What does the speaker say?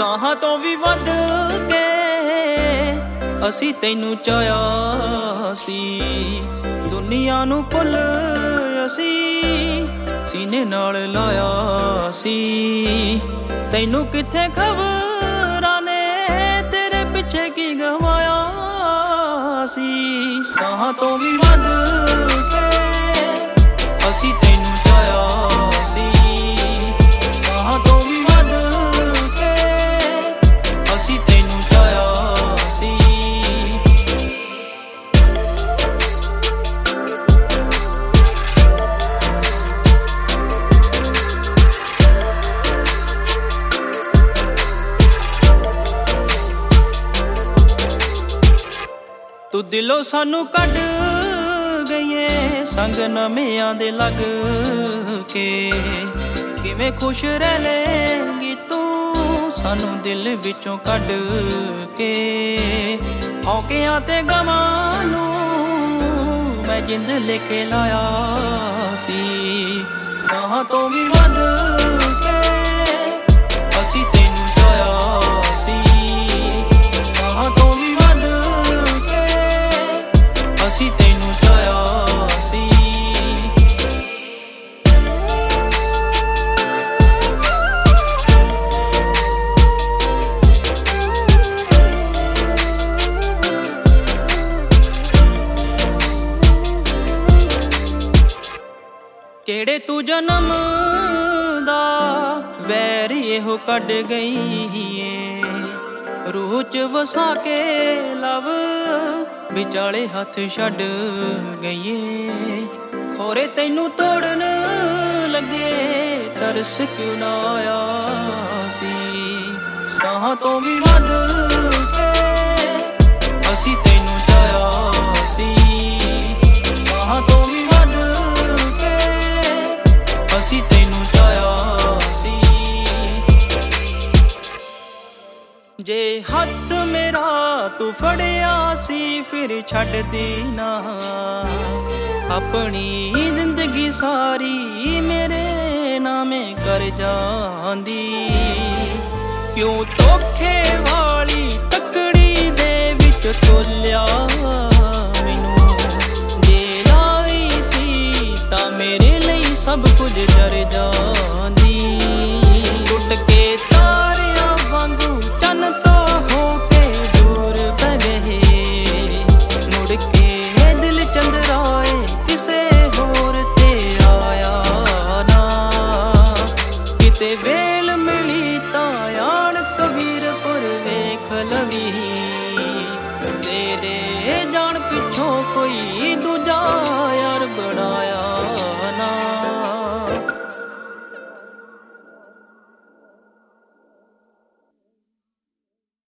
ਸਾਹਾਂ ਤੋਂ ਵੀ ਵੱਧ ਕੇ ਅਸੀਂ ਤੈਨੂੰ ਚਾਹਿਆ ਸੀ। ਦੁਨੀਆ ਨੂੰ ਭੁੱਲ ਅਸੀਂ ਸੀਨੇ ਨਾਲ ਲਾਇਆ ਸੀ। ਤੈਨੂੰ ਕਿੱਥੇ ਖਬਰਾਂ ਨੇ ਤੇਰੇ ਪਿੱਛੇ ਕੀ ਗਵਾਇਆ ਸੀ। ਸਾਹਾਂ ਤੋਂ ਵੀ ਵੱਧ ਕੇ ਅਸੀਂ ਤੈਨੂੰ ਚਾਹਿਆ ਸੀ। ਸਾਹਾਂ ਤੋਂ ਵੀ ਵੱਧ ਕੇ ਅਸੀਂ ਤੈਨੂੰ ਚਾਹਿਆ ਸੀ। ਤੂੰ ਦਿਲੋਂ ਸਾਨੂੰ ਕੱਢ ਗਈਏ ਸੰਗ ਨਵਿਆਂ ਦੇ ਲੱਗ ਕੇ। ਕਿਵੇਂ ਖੁਸ਼ ਰਹਿ ਲੇਂਗੀ ਤੂੰ ਸਾਨੂੰ ਦਿਲ ਵਿੱਚੋਂ ਕੱਢ ਕੇ। ਹੌਕਿਆਂ ਤੇ ਗਮਾਂ ਨੂੰ ਮੈਂ ਜਿੰਦ ਲੈ ਕੇ ਲਾਇਆ ਸੀ। ਸਾਹਾਂ ਤੋਂ ਵੀ ਵੱਧ ਕੇ ਅਸੀਂ ਤੈਨੂੰ ਚਾਹਿਆ ਸੀ। ਸਾਹਾਂ ਤੋਂ ਵੀ ਵੱਧ ਕੇ ਅਸੀਂ ਤੈਨੂੰ ਚਾਹਿਆ ਸੀ। ਕਿਹੜੇ ਤੂੰ ਜਨਮ ਦਾ ਵੈਰ ਇਹੋ ਕੱਢ ਗਈ ਏ। ਰੂਹ ਚ ਵਸਾ ਕੇ ਲਵ ਵਿਚਾਲੇ ਹੱਥ ਛੱਡ ਗਈਏ। ਖੋਰੇ ਤੈਨੂੰ ਤੋੜਨ ਲੱਗੇ ਤਰਸ ਕਿਉਂ ਨਾ ਆਇਆ ਸੀ। ਸਾਹਾਂ ਤੋਂ ਵੀ ਵੱਧ ਕੇ ਅਸੀਂ ਤੈਨੂੰ ਚਾਹਿਆ ਸੀ। ਸਾਹਾਂ ਤੋਂ ਵੀ ਵੱਧ ਕੇ ਅਸੀਂ ਤੈਨੂੰ ਚਾਹਿਆ ਸੀ। ਜੇ ਹੱਥ ਮੇਰਾ ਤੂੰ ਫੜਿਆ ਸੀ ਫਿਰ ਛੱਡਦੀ ਨਾ। ਆਪਣੀ ਜ਼ਿੰਦਗੀ ਸਾਰੀ ਮੇਰੇ ਨਾਮੇ ਕਰ ਜਾਂਦੀ। ਕਿਉਂ ਧੋਖੇ ਵਾਲੀ ਤੱਕੜੀ ਦੇ ਵਿੱਚ ਤੋਲਿਆ ਮੈਨੂੰ। ਜੇ ਲਾਈ ਸੀ ਤਾਂ ਮੇਰੇ ਲਈ ਸਭ ਕੁਝ ਡਰ ਜਾਂਦੀ। ਟੁੱਟ ਕੇ ਤਾਰਿਆਂ ਵਾਂਗੂ ਚੰਨ ਤੋਂ ਹੋ ਕੇ ਦੂਰ ਪੈ ਗਏ। ਮੁੜ ਕੇ ਦਿਲ ਚੰਦਰਾਏ ਕਿਸੇ ਹੋਰ ਤੇ ਆਇਆ ਨਾ। ਕਿਤੇ ਵੇਲ ਮਿਲੀ ਤਾਂ ਆਣ ਕਬੀਰਪੁਰ ਵੇਖ ਲਵੇ।